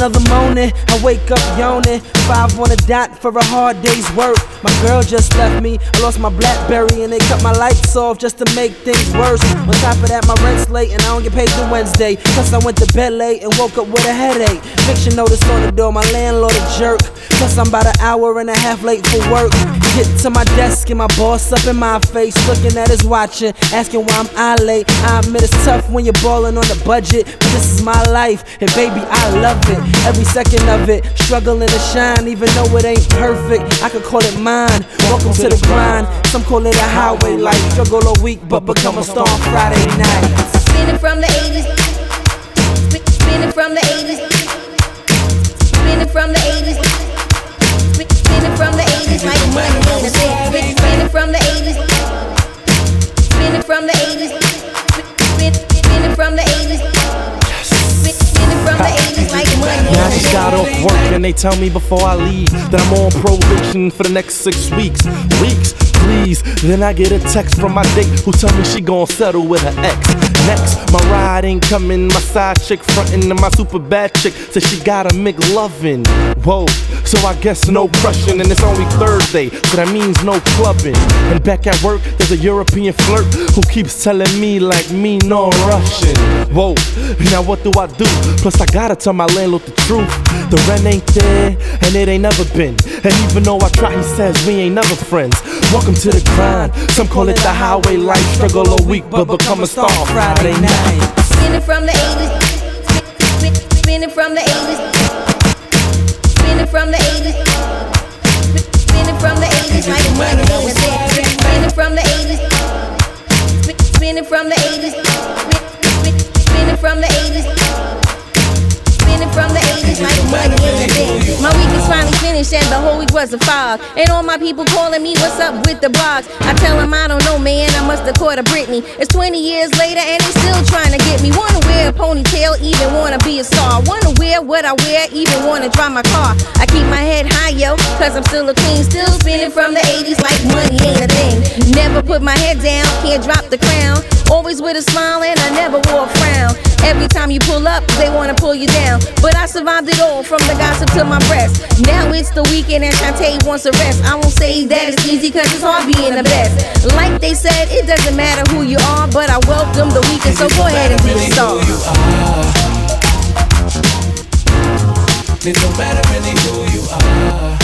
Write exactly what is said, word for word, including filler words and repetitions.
another morning, I wake up yawning. Five on the dot for a hard day's work. My girl just left me, I lost my Blackberry and they cut my lights off just to make things worse. On top of that, my rent's late and I don't get paid till Wednesday. Plus I went to bed late and woke up with a headache. Eviction notice on the door, my landlord a jerk. Plus I'm about an hour and a half late for work. Get to my desk and my boss up in my face, looking at his watch and asking why I'm I late. I admit it's tough when you're balling on the budget, but this is my life, and baby I love it. Every second of it, struggling to shine, even though it ain't perfect. I could call it mine. Welcome to the grind. Some call it a highway life. Struggle all week, but become a star on Friday night. Spinning from the eighties, spinning from the eighties, spinning from the eighties, spinning from the eighties like money ain't a thing. Spinning from the eighties, spinning from the eighties, spinning from the eighties, spinning from the eighties like money ain't a thing. Now I just got off work and they tell me before I leave that I'm on probation for the next six weeks. Weeks, please. Then I get a text from my date who tell me she gon' settle with her ex. Next, my ride ain't coming, my side chick frontin', and my super bad chick says she got a McLovin'. Whoa, so I guess no crushing, and it's only Thursday, so that means no clubbing. And back at work, there's a European flirt who keeps telling me like me no Russian. Whoa, now what do I do? Plus I gotta tell my landlord the truth. The rent ain't there, and it ain't never been. And even though I try, he says we ain't never friends. Welcome to the grind. Some call it the highway life. Struggle all week, but become a star on Friday night. Spinning from the eighties, spinning from the eighties, spinning from the eighties, spinning from the eighties like money ain't a thing. Spinning from the eighties, spinning from the eighties, spinning from the eighties, spinning from the eighties like money ain't a thing. My week is finally finished and the whole week was a fog. And all my people calling me, what's up with the blogs? I tell them I don't know, man, I must have caught a Britney. It's twenty years later and they still trying to get me. Wanna wear a ponytail, even wanna be a star. Wanna wear what I wear, even wanna drive my car. I keep my head high, yo, cause I'm still a queen. Still spinning from the eighties like money ain't a thing. Never put my head down, can't drop the crown. Always with a smile and I never wore a frown. Every time you pull up, they wanna pull you down. But I survived it all, from the gossip to my breast. Now it's the weekend and Shantae wants a rest. I won't say that it's easy cause it's hard being the best. Like they said, it doesn't matter who you are, but I welcome the weekend, so go ahead and be a star. It don't matter really who you are.